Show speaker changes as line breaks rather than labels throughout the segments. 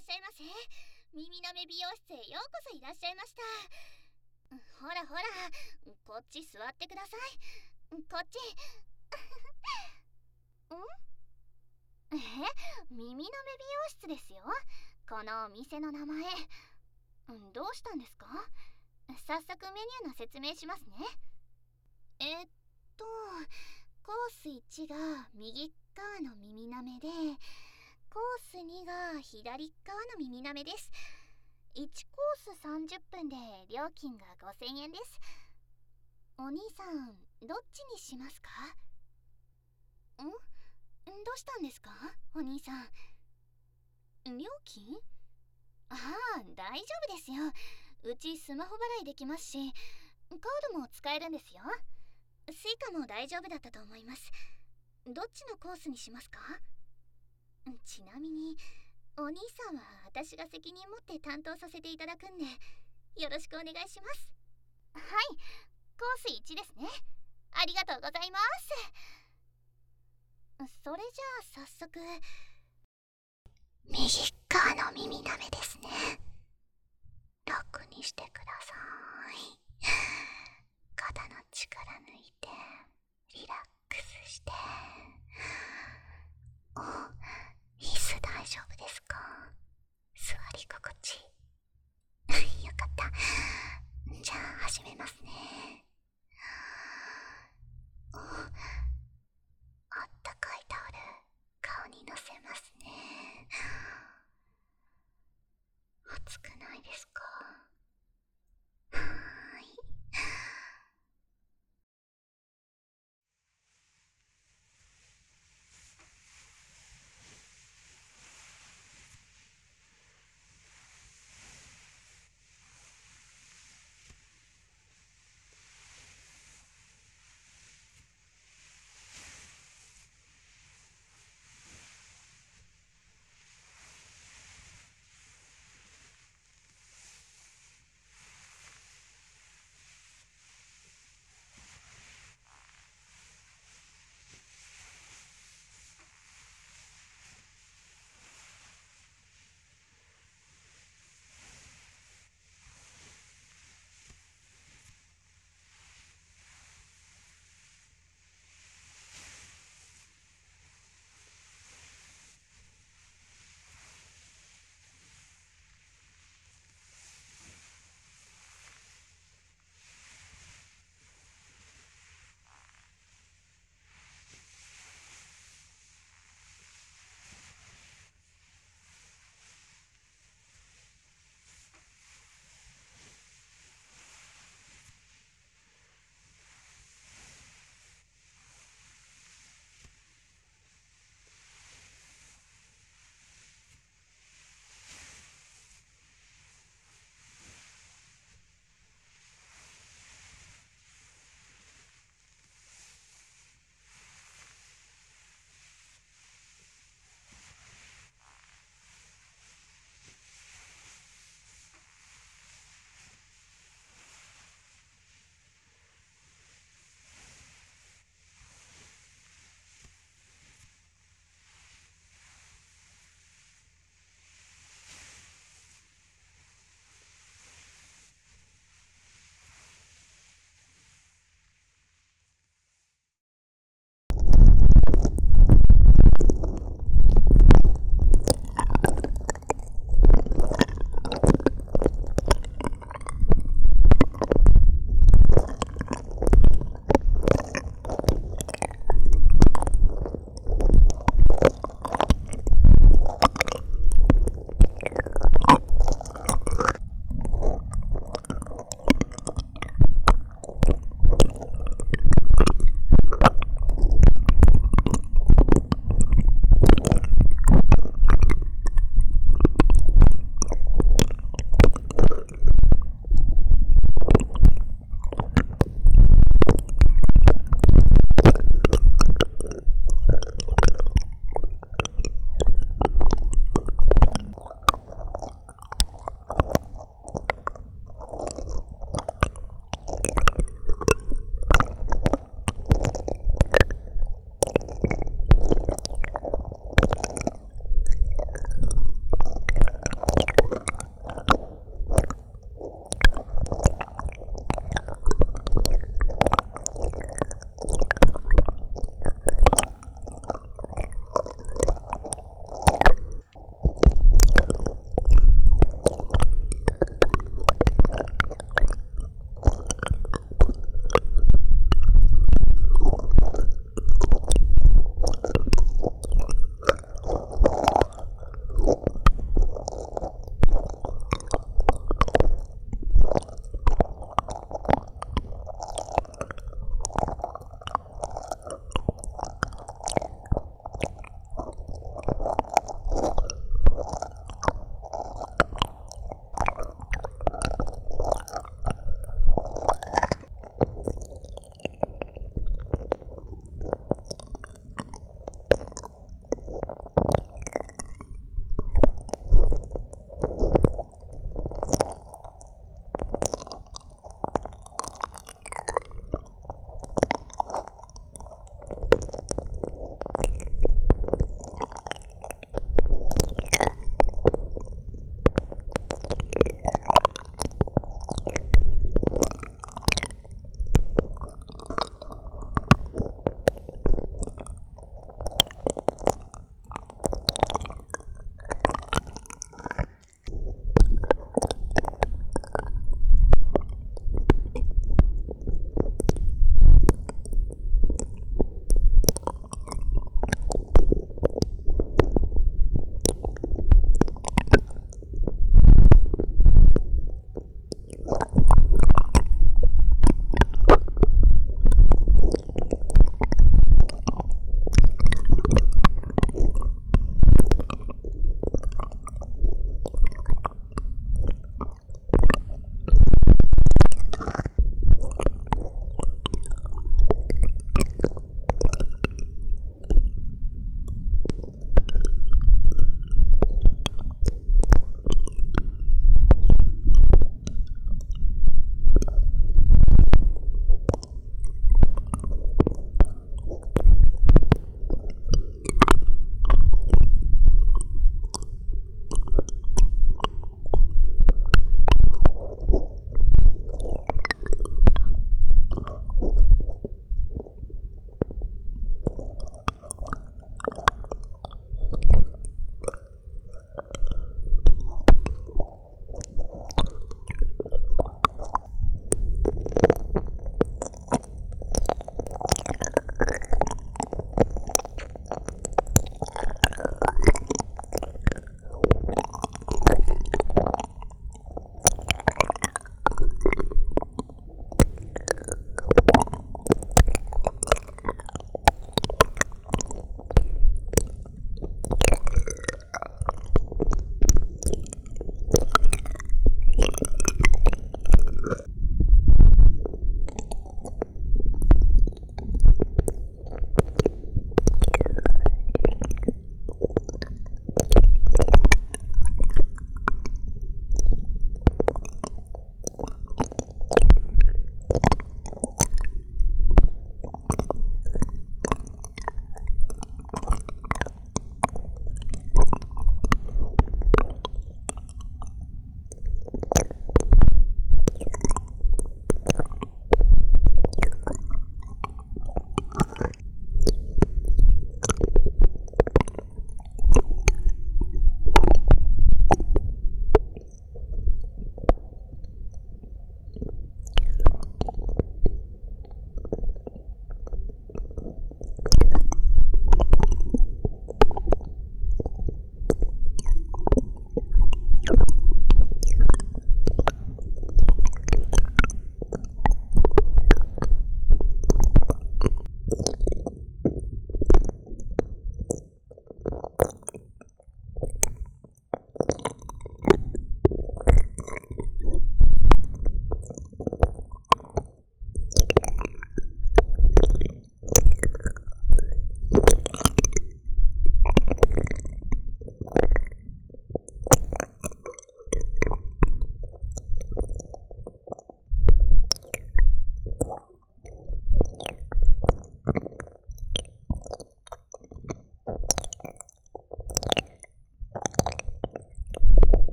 っしゃいませ。耳なめ美容室へようこそいらっしゃいました。ほらほら、こっち座ってください。こっち。耳なめ美容室ですよ、このお店の名前。どうしたんですか？早速メニューの説明しますね。コース1が右側の耳なめで、コース2が左側の耳なめです。1コース30分で料金が5000円です。お兄さん、どっちにしますか？どうしたんですか、お兄さん。料金？ああ、大丈夫ですよ。うちスマホ払いできますし、カードも使えるんですよ。スイカも大丈夫だったと思います。どっちのコースにしますか？ちなみにお兄さんは私が責任持って担当させていただくんで、よろしくお願いします。はい、コース1ですね。ありがとうございます。それじゃあ早速。右側の耳なめですね。楽にしてください。肩の力抜いてリラックスして。椅子大丈夫ですか？座り心地よかった。じゃあ始めますね。あったかいタオル顔にのせますね。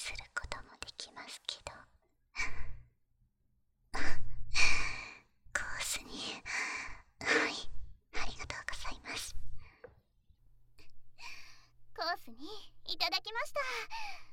することもできますけどコースに、はい、ありがとうございます。コースにいただきました。